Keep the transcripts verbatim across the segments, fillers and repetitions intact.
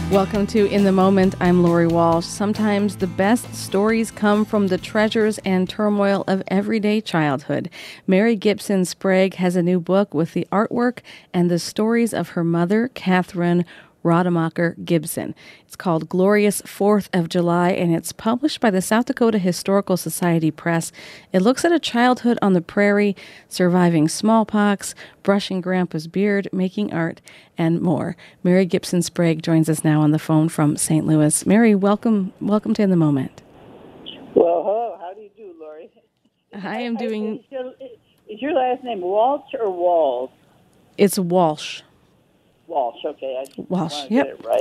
Welcome to In the Moment. I'm Lori Walsh. Sometimes the best stories come from the treasures and turmoil of everyday childhood. Mary Gibson Sprague has a new book with the artwork and the stories of her mother, Catherine Rademacher Gibson. It's called Glorious Fourth of July, and it's published by the South Dakota Historical Society Press. It looks at a childhood on the prairie, surviving smallpox, brushing Grandpa's beard, making art, and more. Mary Gibson Sprague joins us now on the phone from Saint Louis. Mary, welcome, welcome to In the Moment. Well, hello. How do you do, Lori? I am doing. Is your, is your last name Walsh or Walls? It's Walsh. Walsh, okay. I just Walsh, want to yep. get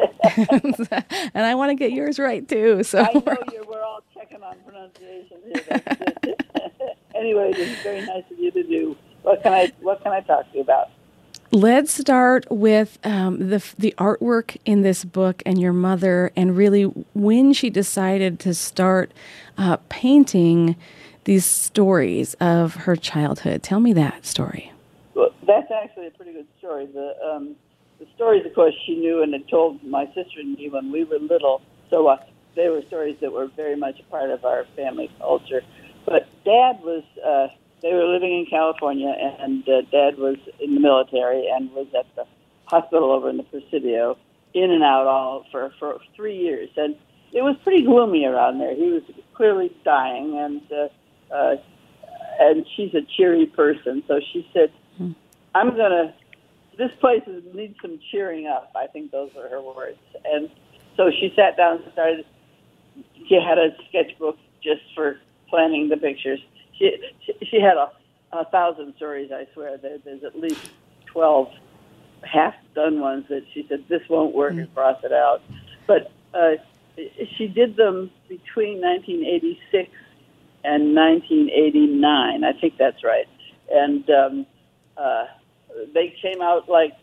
it right. And I want to get yours right, too. So I know you're, we're all checking on pronunciation here. That's good. Anyway, it is very nice of you to do. What can I What can I talk to you about? Let's start with um, the the artwork in this book and your mother, and really when she decided to start uh, painting these stories of her childhood. Tell me that story. Well, that's actually a pretty good story. The um, the stories, of course, she knew and had told my sister and me when we were little. So uh, they were stories that were very much a part of our family culture. But Dad was, uh, they were living in California, and uh, Dad was in the military and was at the hospital over in the Presidio, in and out all for, for three years. And it was pretty gloomy around there. He was clearly dying, and uh, uh, and she's a cheery person. So she said, I'm going to, this place is, needs some cheering up. I think those were her words. And so she sat down and started, she had a sketchbook just for planning the pictures. She she, she had a, a thousand stories, I swear. There, there's at least twelve half-done ones that she said, this won't work, and cross it out. But uh, she did them between nineteen eighty-six and nineteen eighty-nine. I think that's right. And um, uh, they came out like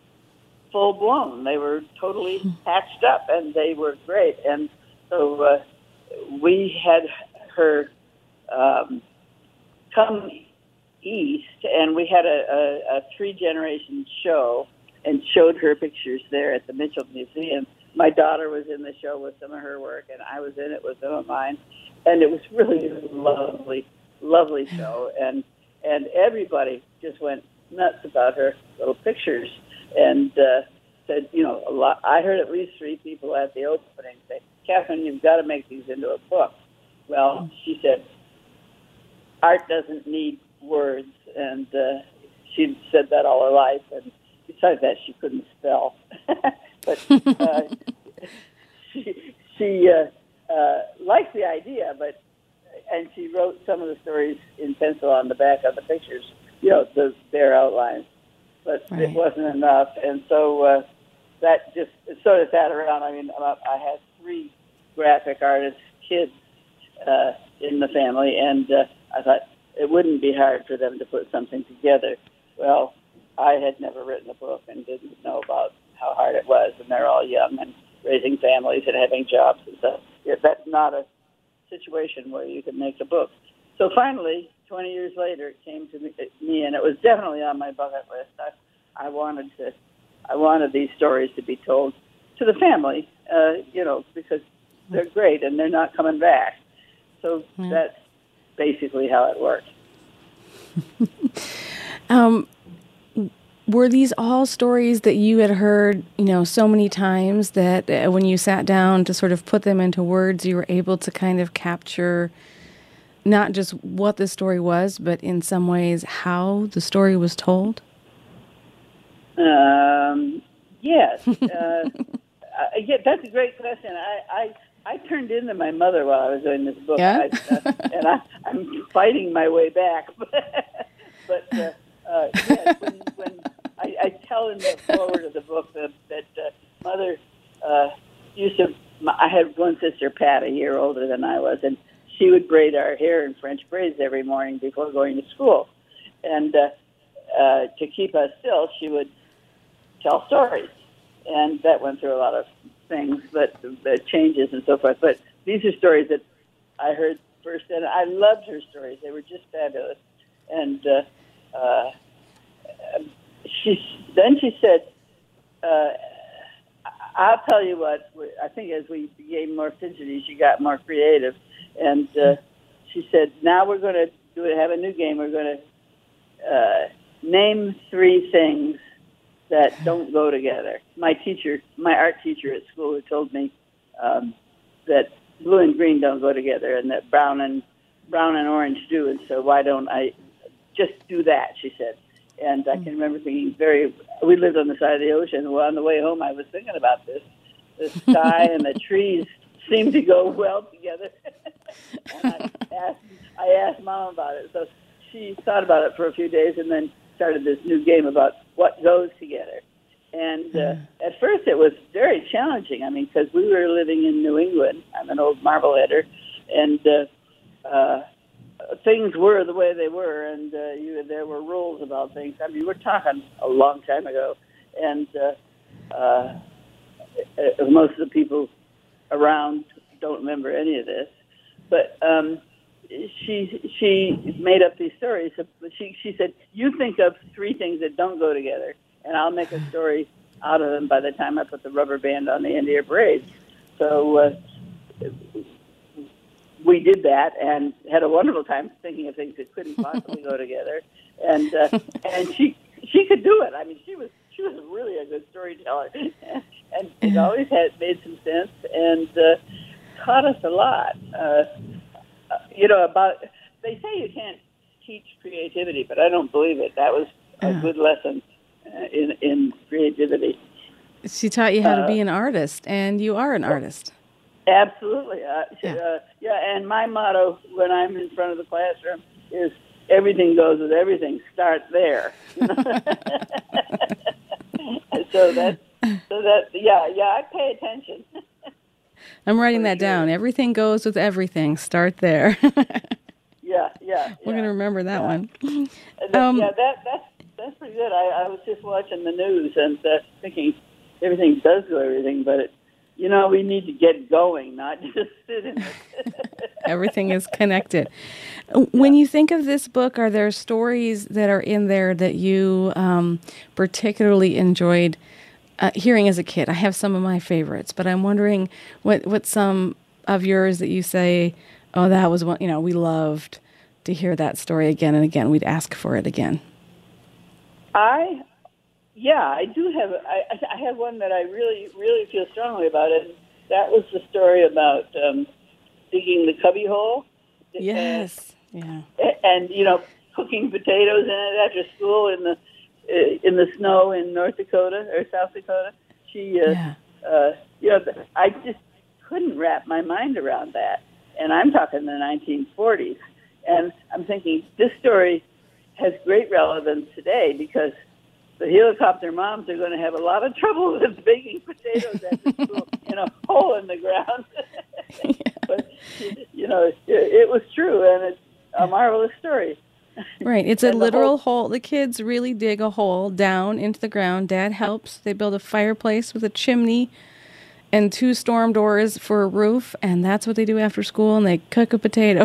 full-blown. They were totally patched up, and they were great. And so uh, we had her um, come east, and we had a, a, a three-generation show and showed her pictures there at the Mitchell Museum. My daughter was in the show with some of her work, and I was in it with some of mine. And it was really a lovely, lovely show. And and everybody just went nuts about her little pictures, and uh, said, you know, a lot. I heard at least three people at the opening say, Catherine, you've got to make these into a book. Well, she said, art doesn't need words, and uh, she said that all her life, and besides that, she couldn't spell. But uh, she, she uh, uh, liked the idea, but and she wrote some of the stories in pencil on the back of the pictures, you know, the, their outlines, but right. It wasn't enough, and so uh, that just sort of sat around. I mean, I had three graphic artist kids uh, in the family, and uh, I thought it wouldn't be hard for them to put something together. Well, I had never written a book and didn't know about how hard it was, and they're all young and raising families and having jobs and stuff. Yeah, that's not a situation where you can make a book. So finally, twenty years later, it came to me, me and it was definitely on my bucket list. I, I wanted to, I wanted these stories to be told to the family, uh, you know, because they're great and they're not coming back. So yeah. That's basically how it worked. um, were these all stories that you had heard, you know, so many times that uh, when you sat down to sort of put them into words, you were able to kind of capture not just what the story was, but in some ways how the story was told? Um, yes. uh, I, yeah, that's a great question. I, I I turned into my mother while I was doing this book, yeah? I, uh, and I, I'm fighting my way back. But uh, uh, yes, when, when I, I tell in the forward of the book that, that uh, Mother uh, used to, I had one sister, Pat, a year older than I was, and she would braid our hair in French braids every morning before going to school. And uh, uh, to keep us still, she would tell stories. And that went through a lot of things, but the changes and so forth. But these are stories that I heard first, and I loved her stories. They were just fabulous. And uh, uh, she then she said, uh, I'll tell you what. I think as we became more fidgety, she got more creative, and uh, she said, "Now we're going to do it. Have a new game. We're going to uh, name three things that don't go together." My teacher, my art teacher at school, had told me um, that blue and green don't go together, and that brown and brown and orange do. And so why don't I just do that? She said. And I can remember thinking very, we lived on the side of the ocean. Well, on the way home, I was thinking about this. The sky and the trees seemed to go well together. And I asked, I asked Mom about it. So she thought about it for a few days and then started this new game about what goes together. And uh, at first it was very challenging. I mean, because we were living in New England. I'm an old Marbleheader. And uh, uh, things were the way they were, and uh, you, there were rules about things. I mean, we're talking a long time ago, and uh, uh, most of the people around don't remember any of this. But um, she she made up these stories. She she said, "You think of three things that don't go together, and I'll make a story out of them by the time I put the rubber band on the end of your braids." So. Uh, We did that and had a wonderful time thinking of things that couldn't possibly go together, and uh, and she she could do it. I mean, she was she was really a good storyteller, and it always had made some sense and uh, taught us a lot. Uh, you know, about they say you can't teach creativity, but I don't believe it. That was a good lesson uh, in in creativity. She taught you how to Uh, be an artist, and you are an artist. Absolutely. Uh, Yeah. uh, yeah, and my motto when I'm in front of the classroom is everything goes with everything. Start there. so that, so that, yeah, yeah, I pay attention. I'm writing For that sure. down. Everything goes with everything. Start there. Yeah, yeah. We're yeah, going to remember that yeah. one. And that- Um, yeah, that that's that's pretty good. I, I was just watching the news and uh, thinking everything does go everything, but it, you know, we need to get going, not just sit in it. Everything is connected. When you think of this book, are there stories that are in there that you um, particularly enjoyed uh, hearing as a kid? I have some of my favorites, but I'm wondering what, what some of yours that you say, oh, that was one, you know, we loved to hear that story again and again. We'd ask for it again. I, yeah, I do have. I, I have one that I really, really feel strongly about it. That was the story about um, digging the cubby hole. Yes. Yeah. And, and you know, cooking potatoes in it after school in the uh, in the snow in North Dakota or South Dakota. She, uh, Yeah. uh, you know, I just couldn't wrap my mind around that. And I'm talking the nineteen forties. And I'm thinking this story has great relevance today because the helicopter moms are going to have a lot of trouble with baking potatoes after school in a hole in the ground. Yeah. But, you know, it, it was true, and it's a marvelous story. Right. It's a And the literal whole- hole. The kids really dig a hole down into the ground. Dad helps. They build a fireplace with a chimney and two storm doors for a roof, and that's what they do after school, and they cook a potato.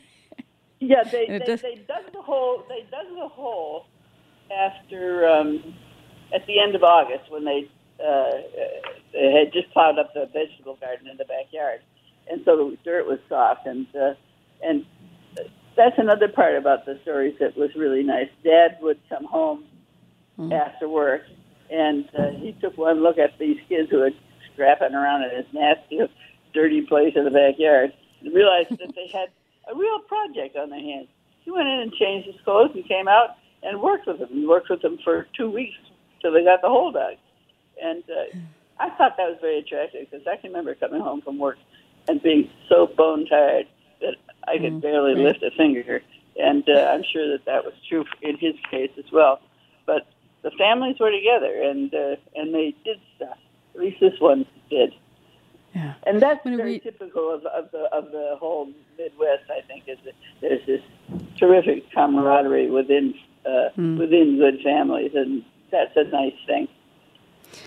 Yeah, they, And it they, does- they dug the hole. They dug the hole after um, at the end of August when they uh, they had just plowed up the vegetable garden in the backyard, and so the dirt was soft. And uh, and that's another part about the stories that was really nice. Dad would come home Mm. after work, and uh, he took one look at these kids who were scrapping around in this nasty, dirty place in the backyard, and realized that they had a real project on their hands. He went in and changed his clothes and came out and worked with them. He worked with them for two weeks till they got the hole dug. And uh, I thought that was very attractive because I can remember coming home from work and being so bone tired that I could Mm, barely right. lift a finger. And uh, I'm sure that that was true in his case as well. But the families were together, and uh, and they did stuff. At least this one did. Yeah. And that's I'm gonna very read- typical of, of the of the whole Midwest. I think is that there's this terrific camaraderie within uh, Hmm. within good families, and that's a nice thing.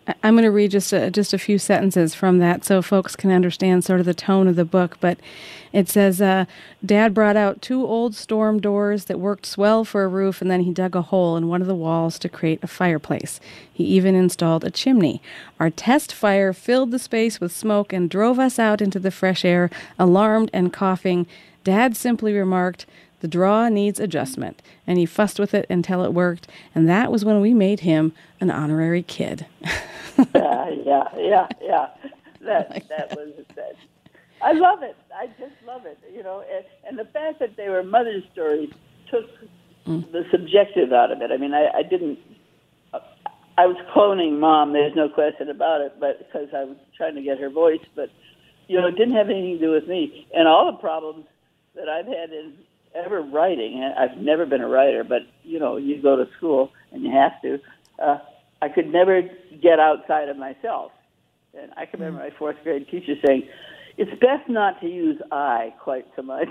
I- I'm going to read just a, just a few sentences from that so folks can understand sort of the tone of the book. But it says, uh, Dad brought out two old storm doors that worked swell for a roof, and then he dug a hole in one of the walls to create a fireplace. He even installed a chimney. Our test fire filled the space with smoke and drove us out into the fresh air, alarmed and coughing. Dad simply remarked, "The draw needs adjustment," and he fussed with it until it worked, and that was when we made him an honorary kid. uh, yeah, yeah, yeah. That like that, that was that. I love it. I just love it. You know, and, and the fact that they were mother stories took mm. the subjective out of it. I mean, I, I didn't. I was cloning Mom. There's no question about it, but because I was trying to get her voice, but you know, it didn't have anything to do with me. And all the problems that I've had in ever writing, I've never been a writer, but you know, you go to school and you have to. Uh, I could never get outside of myself. And I can remember my fourth grade teacher saying, "It's best not to use I quite so much."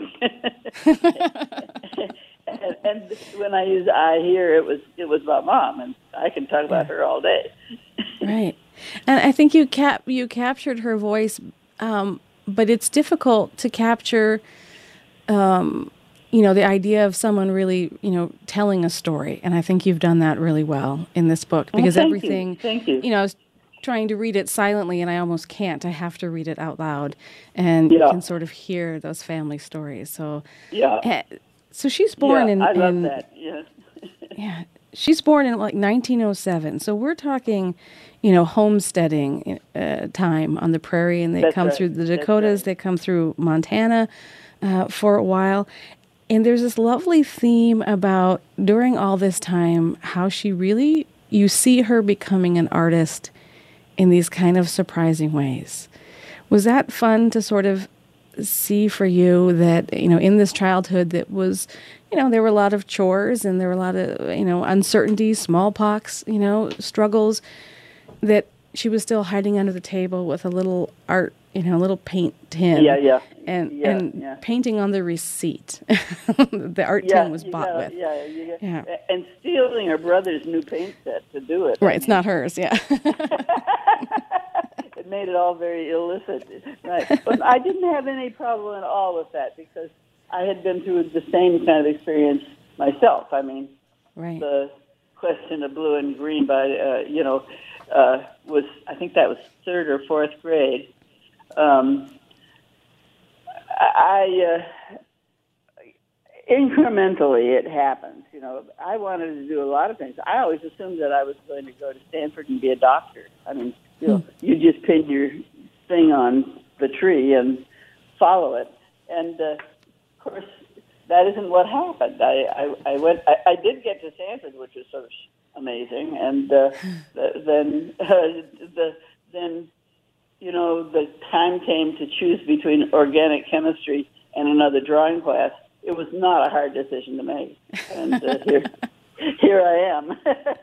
and, and when I use I here, it was it was about Mom, and I can talk about her all day. Right, and I think you cap you captured her voice, um, but it's difficult to capture. Um, you know, the idea of someone really, you know, telling a story. And I think you've done that really well in this book because well, thank everything, you. Thank you. you know, I was trying to read it silently and I almost can't. I have to read it out loud and yeah. you can sort of hear those family stories. So, yeah. Uh, so she's born yeah, in, I love in, that. Yeah. yeah. She's born in like nineteen oh seven. So we're talking, you know, homesteading uh, time on the prairie, and they That's come right. through the Dakotas, right. they come through Montana uh, for a while. And there's this lovely theme about during all this time, how she really, you see her becoming an artist in these kind of surprising ways. Was that fun to sort of see for you that, you know, in this childhood that was, you know, there were a lot of chores and there were a lot of, you know, uncertainties, smallpox, you know, struggles, that she was still hiding under the table with a little art, you know, a little paint tin. Yeah, yeah. And yeah, and yeah. painting on the receipt. The art yeah, tin was bought gotta, with. Yeah, you gotta, yeah. And stealing her brother's new paint set to do it. Right, I it's mean. not hers, yeah. It made it all very illicit. Right. But I didn't have any problem at all with that because I had been through the same kind of experience myself. I mean, right. the question of blue and green by, uh, you know, uh, was, I think that was third or fourth grade. Um, I, uh, incrementally it happens. You know, I wanted to do a lot of things. I always assumed that I was going to go to Stanford and be a doctor. I mean, you know, hmm. you just pin your thing on the tree and follow it. And, uh, of course, that isn't what happened. I, I, I went. I, I did get to Stanford, which was sort of amazing. And uh, the, then, uh, the then, you know, the time came to choose between organic chemistry and another drawing class. It was not a hard decision to make, and uh, here, here I am.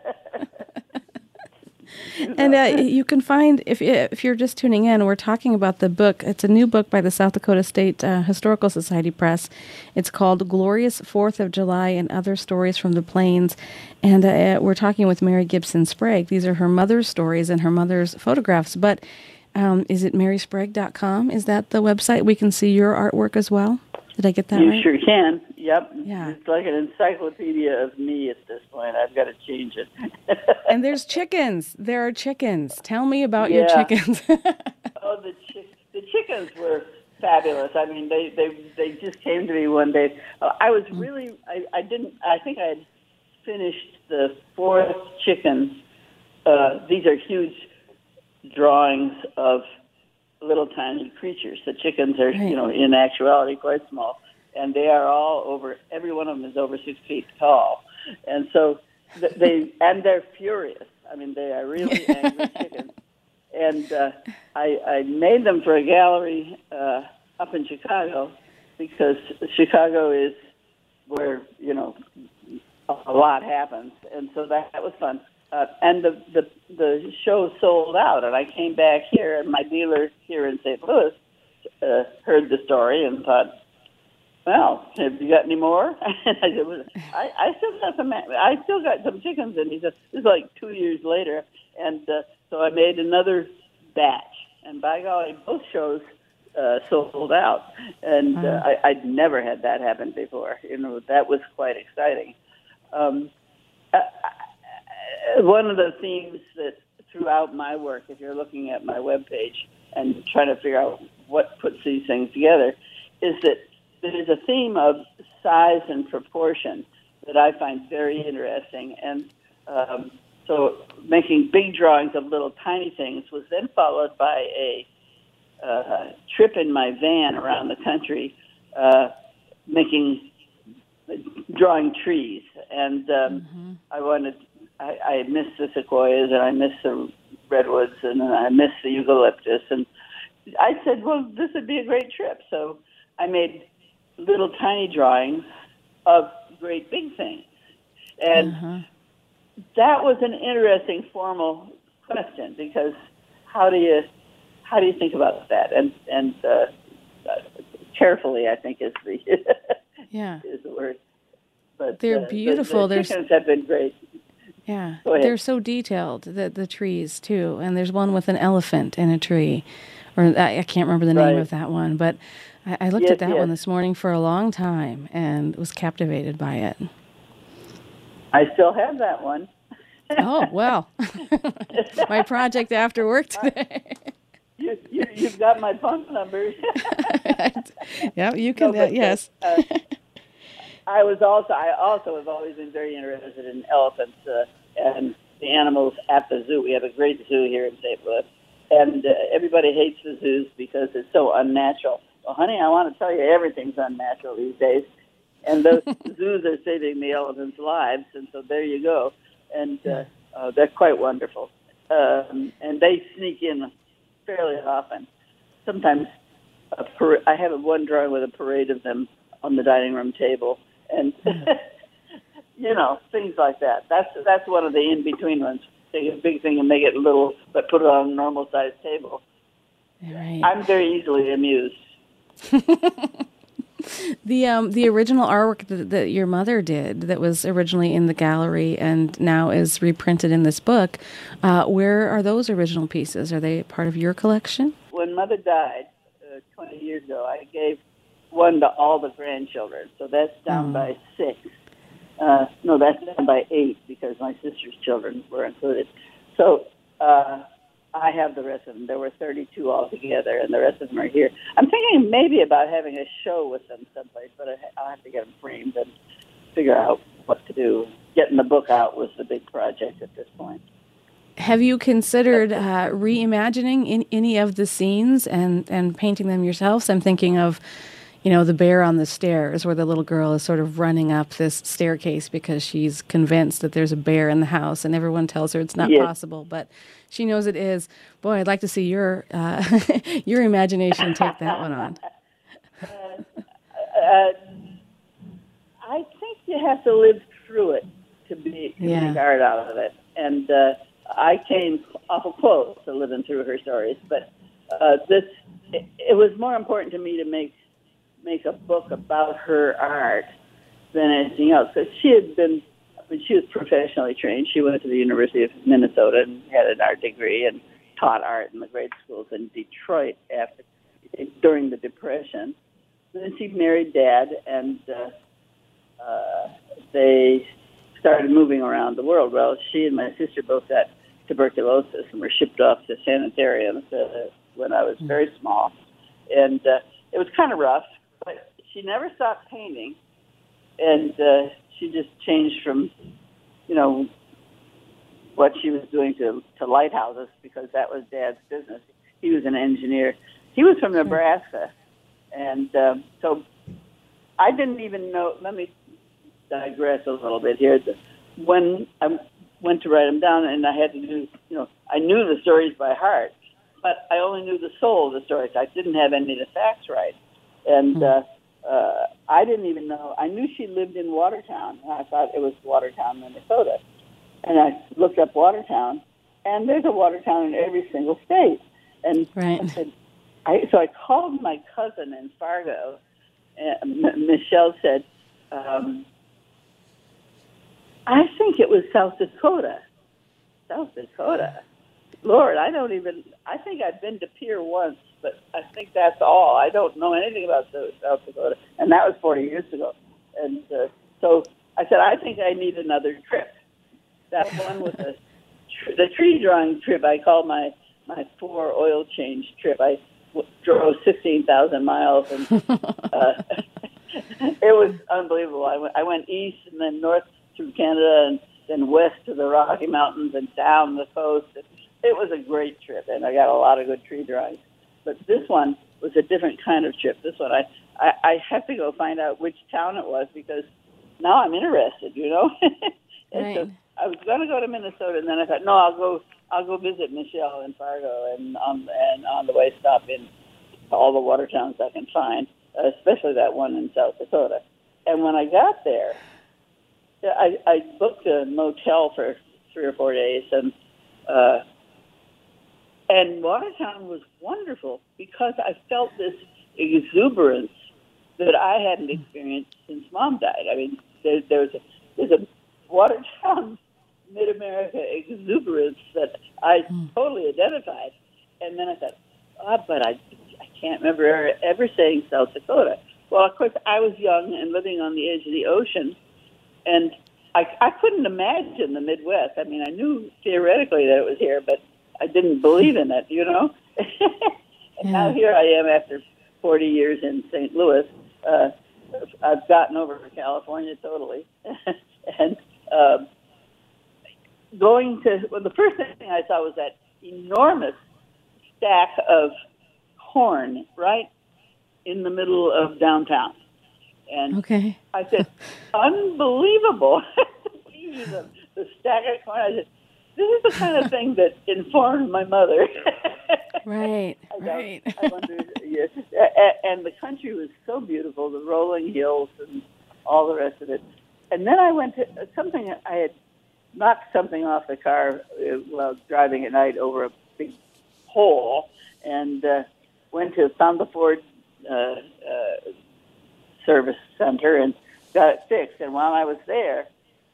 And uh, you can find, if if you're just tuning in, we're talking about the book. It's a new book by the South Dakota State uh, Historical Society Press. It's called Glorious Fourth of July and Other Stories from the Plains. And uh, we're talking with Mary Gibson Sprague. These are her mother's stories and her mother's photographs. But um, is it mary sprague dot com? Is that the website? We can see your artwork as well? Did I get that you right? You sure can. Yep. Yeah. It's like an encyclopedia of me at this point. I've got to change it. And there's chickens. There are chickens. Tell me about yeah. your chickens. Oh, the chi- the chickens were fabulous. I mean, they, they, they just came to me one day. Uh, I was really, I, I didn't, I think I had finished the fourth chicken. Uh, these are huge drawings of little tiny creatures. The chickens are, right. you know, in actuality quite small, and they are all over. Every one of them is over six feet tall, and so th- they and they're furious. I mean, they are really angry chickens. And uh, I, I made them for a gallery uh, up in Chicago because Chicago is where you know a lot happens, and so that, that was fun. Uh, and the, the the show sold out, and I came back here, and my dealer here in Saint Louis uh, heard the story and thought, well, have you got any more? And I said, well, I, I still got some, I still got some chickens. And he said, this is like two years later. And uh, so I made another batch. And by golly, both shows uh, sold out. And Wow. uh, I, I'd never had that happen before. You know, that was quite exciting. Um, I, I, one of the themes that throughout my work, if you're looking at my webpage and trying to figure out what puts these things together, is that there is a theme of size and proportion that I find very interesting. And um, so making big drawings of little tiny things was then followed by a uh, trip in my van around the country, uh, making, drawing trees. And um, Mm-hmm. I wanted, I, I miss the sequoias and I miss the redwoods and I miss the eucalyptus. And I said, well, this would be a great trip. So I made little tiny drawings of great big things. And Uh-huh. that was an interesting formal question, because how do you how do you think about that? And and uh, carefully, I think is the Yeah. is the word. But They're uh, beautiful. The, the There's chickens have been great. Yeah, Go ahead. they're so detailed, the the trees too. And there's one with an elephant in a tree, or I, I can't remember the name Right. of that one, but I, I looked Yes, at that yes. one this morning for a long time and was captivated by it. I still have that one. Oh well, my project after work today. You, you you've got my phone number. Yeah, you can. No, uh, but, yes. uh, I was also I also have always been very interested in elephants uh, and the animals at the zoo. We have a great zoo here in Saint Louis, and uh, everybody hates the zoos because it's so unnatural. Well, honey, I want to tell you, everything's unnatural these days, and those zoos are saving the elephants' lives. And so there you go, and uh, uh, they're quite wonderful. Um, and they sneak in fairly often. Sometimes a par- I have one drawing with a parade of them on the dining room table. And, you know, things like that. That's that's one of the in-between ones. Take a big thing and make it little, but put it on a normal-sized table. Right. I'm very easily amused. The um the original artwork that, that your mother did, that was originally in the gallery and now is reprinted in this book, uh, where are those original pieces? Are they part of your collection? When Mother died uh, twenty years ago, I gave one to all the grandchildren. So that's down Oh. by six. Uh, no, that's down by eight because my sister's children were included. So uh, I have the rest of them. There were thirty-two altogether, and the rest of them are here. I'm thinking maybe about having a show with them someplace, but I, I'll have to get them framed and figure out what to do. Getting the book out was the big project at this point. Have you considered uh, reimagining in, any of the scenes and, and painting them yourselves? I'm thinking of, you know, the bear on the stairs where the little girl is sort of running up this staircase because she's convinced that there's a bear in the house and everyone tells her it's not Yes. possible, but she knows it is. Boy, I'd like to see your uh, your imagination take that one on. Uh, uh, I think you have to live through it to be to Yeah. make art out of it. And uh, I came awful close to living through her stories, but uh, this it, it was more important to me to make make a book about her art than anything else. Because she had been, I mean, she was professionally trained. She went to the University of Minnesota and had an art degree and taught art in the grade schools in Detroit after during the Depression. Then she married Dad, and uh, uh, they started moving around the world. Well, she and my sister both got tuberculosis and were shipped off to sanitariums uh, when I was very small. And uh, it was kind of rough, but she never stopped painting. And uh, she just changed from, you know, what she was doing to, to lighthouses because that was Dad's business. He was an engineer. He was from Nebraska. And um, so I didn't even know, let me digress a little bit here. When I went to write them down and I had to do, you know, I knew the stories by heart, but I only knew the soul of the stories. I didn't have any of the facts right. And uh, uh, I didn't even know, I knew she lived in Watertown. And I thought it was Watertown, Minnesota. And I looked up Watertown, and there's a Watertown in every single state. And Right. I said, I, so I called my cousin in Fargo And M- Michelle said, um, I think it was South Dakota. South Dakota. Lord, I don't even, I think I've been to Pier once, but I think that's all. I don't know anything about South Dakota. And that was forty years ago. And uh, so I said, I think I need another trip. That one was a, tr- the tree drawing trip I call my, my four oil change trip. I w- drove sixteen thousand miles, and uh, it was unbelievable. I went, I went east and then north through Canada and then west to the Rocky Mountains and down the coast. It was a great trip, and I got a lot of good tree drawings. But this one was a different kind of trip. This one, I, I, I have to go find out which town it was, because now I'm interested, you know? And Right. so I was going to go to Minnesota, and then I thought, no, I'll go I'll go visit Michelle in Fargo, and on, and on the way stop in all the water towns I can find, especially that one in South Dakota. And when I got there, I, I booked a motel for three or four days, and uh, and Watertown was wonderful because I felt this exuberance that I hadn't experienced since Mom died. I mean, there, there was a, there's a Watertown Mid-America exuberance that I mm. totally identified. And then I thought, oh, but I, I can't remember ever, ever saying South Dakota. Well, of course, I was young and living on the edge of the ocean, and I, I couldn't imagine the Midwest. I mean, I knew theoretically that it was here, but I didn't believe in it, you know? And yeah. Now here I am after forty years in Saint Louis. Uh, I've gotten over to California totally. and um, going to, well, the first thing I saw was that enormous stack of corn right in the middle of downtown. And okay. I said, unbelievable. the, the stack of corn. I said, this is the kind of thing that informed my mother. Right, I right. I wondered, yes. And the country was so beautiful, the rolling hills and all the rest of it. And then I went to something, I had knocked something off the car while driving at night over a big hole, and uh, went to, found the Ford uh, uh, service center and got it fixed. And while I was there,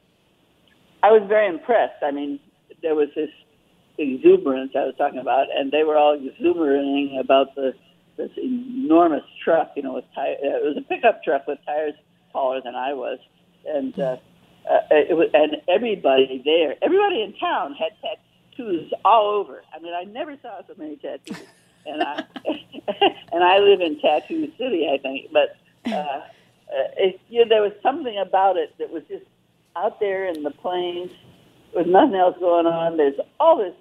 I was very impressed. I mean, there was this exuberance I was talking about, and they were all exuberating about the this enormous truck. You know, with tire, it was a pickup truck with tires taller than I was, and uh, uh, it was, and everybody there, everybody in town had tattoos all over. I mean, I never saw so many tattoos, and I and I live in Tattoo City, I think, but uh, it, you know, there was something about it that was just out there in the plains with nothing else going on. There's all this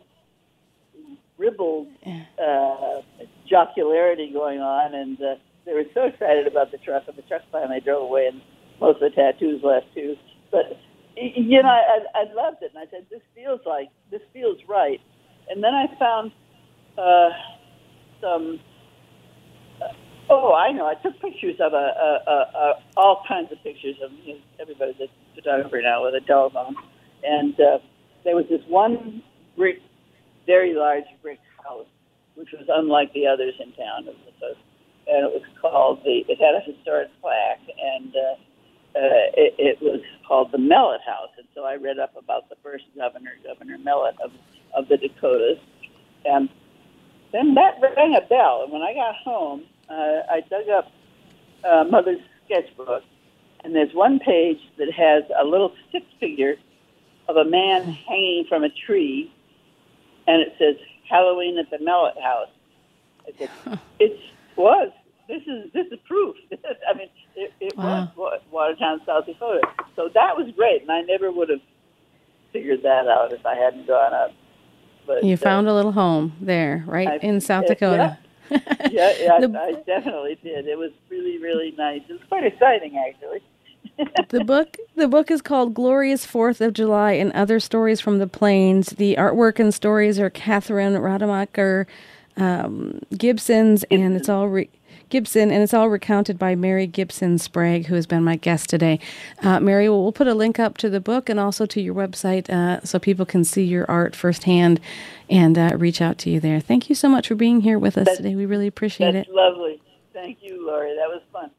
ribald uh, jocularity going on, and uh, they were so excited about the truck, and the truck finally drove away, and most of the tattoos left too. But you know, I, I loved it, and I said, "This feels like this feels right." And then I found uh, some. Uh, oh, I know. I took pictures of a, a, a, a all kinds of pictures of, you know, everybody's a photographer now with a telephone. And uh, there was this one brick, very large brick house, which was unlike the others in town. It was a, and it was called the. It had a historic plaque, and uh, uh, it, it was called the Mellett House. And so I read up about the first governor, Governor Mellett of of the Dakotas, and then that rang a bell. And when I got home, uh, I dug up uh, Mother's sketchbook, and there's one page that has a little stick figure of a man hanging from a tree, and it says Halloween at the Mellett House. I said, it was. This is this is proof. I mean, it, it wow. was Watertown, South Dakota. So that was great, and I never would have figured that out if I hadn't gone up. But you uh, found a little home there, right I, in South uh, Dakota. Yeah, yeah, yeah the, I definitely did. It was really, really nice. It was quite exciting, actually. the book the book is called Glorious Fourth of July and Other Stories from the Plains. The artwork and stories are Catherine Rademacher um, Gibson's, and it's all re- Gibson, and it's all recounted by Mary Gibson Sprague, who has been my guest today. Uh, Mary, we'll put a link up to the book and also to your website uh, so people can see your art firsthand and uh, reach out to you there. Thank you so much for being here with us that's, today. We really appreciate that's it. That's lovely. Thank you, Lori. That was fun.